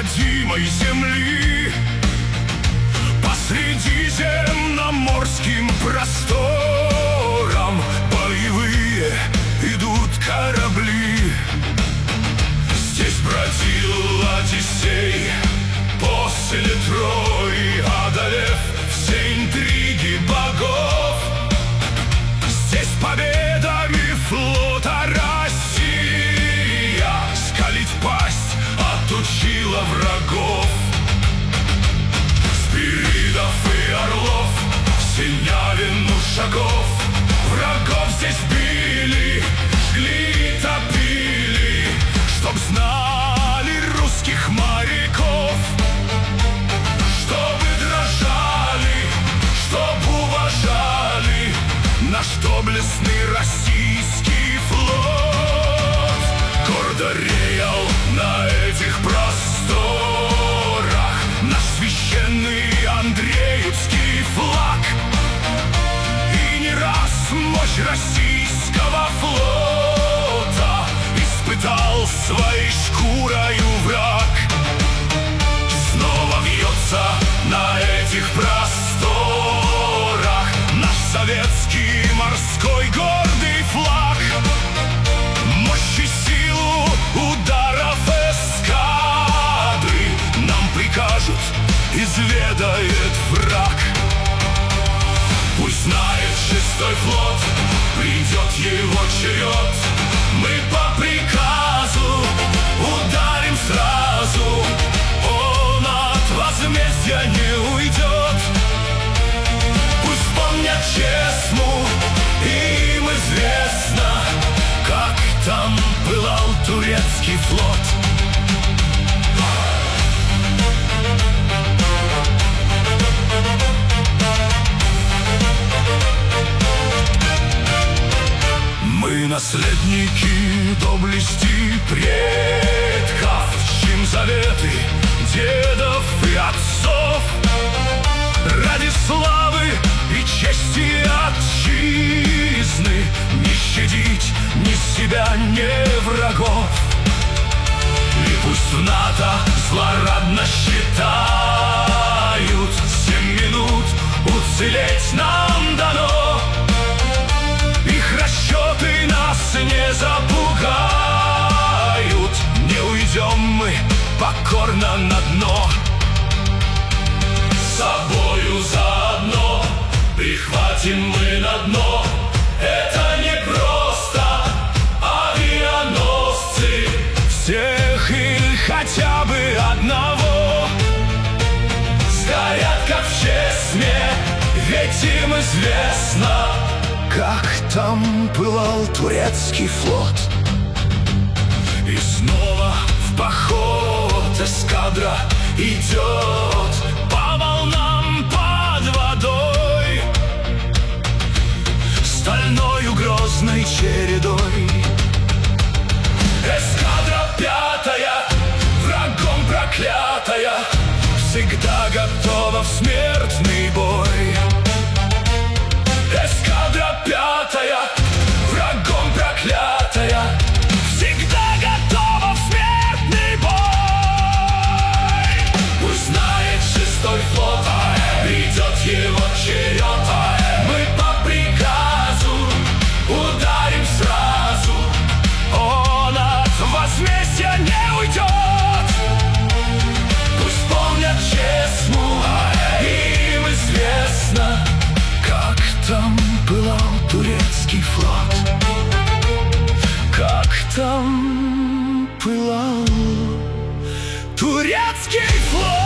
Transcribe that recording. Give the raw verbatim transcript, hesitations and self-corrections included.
родимой земли. По средиземноморским просторам боевые идут корабли. Здесь бродил Одиссей после Трои, одолев все интриги богов. Здесь победами флота Россия скалить пасть отучила врагов. Спиридов и Орлов, Синявину шагов, врагов здесь били, жгли и топили, чтоб знали русских моряков, чтобы дрожали, чтоб уважали наш доблестный российский флот. Гордо реял на этих просторах наш священный Андреевский флаг. И не раз мощь российского флота испытал своей шкурою враг. Снова вьется на этих просторах наш советский морской гордый флаг. Мощь и силу ударов эскадры нам прикажут, изведает враг. Пусть знает шестой флот, придет его черед. Мы по приказу ударим сразу, он от возмездия не уйдет. Пусть помнят Чесму, им известно, как там пылал турецкий флот. Мы наследники доблести предков, чтим заветы дедов и отцов. Ради славы и чести отчизны не щадить ни себя, ни врагов. И пусть в НАТО злорадно считают, семь минут уцелеть нам дано. Их расчеты нас не запугают, не уйдем мы покорно на дно. С собою заодно прихватим мы на дно. Это не просто авианосцы, всех или хотя бы одного. Сгорят, как в Чесме, ведь им известно, как там пылал турецкий флот. И снова в поход эскадра идет по волнам под водой, стальною грозной чередой. Эскадра пятая, врагом проклятая, всегда готова в смертный бой. Эскадра пятая, врагом проклятая, всегда готова в смертный бой. Пусть знает шестой флот, придет его черед. Мы по приказу ударим сразу, он от возмездия не уйдет. Пусть помнят Чесму, им известно, как там пылал турецкий флот, как там пылал турецкий флот.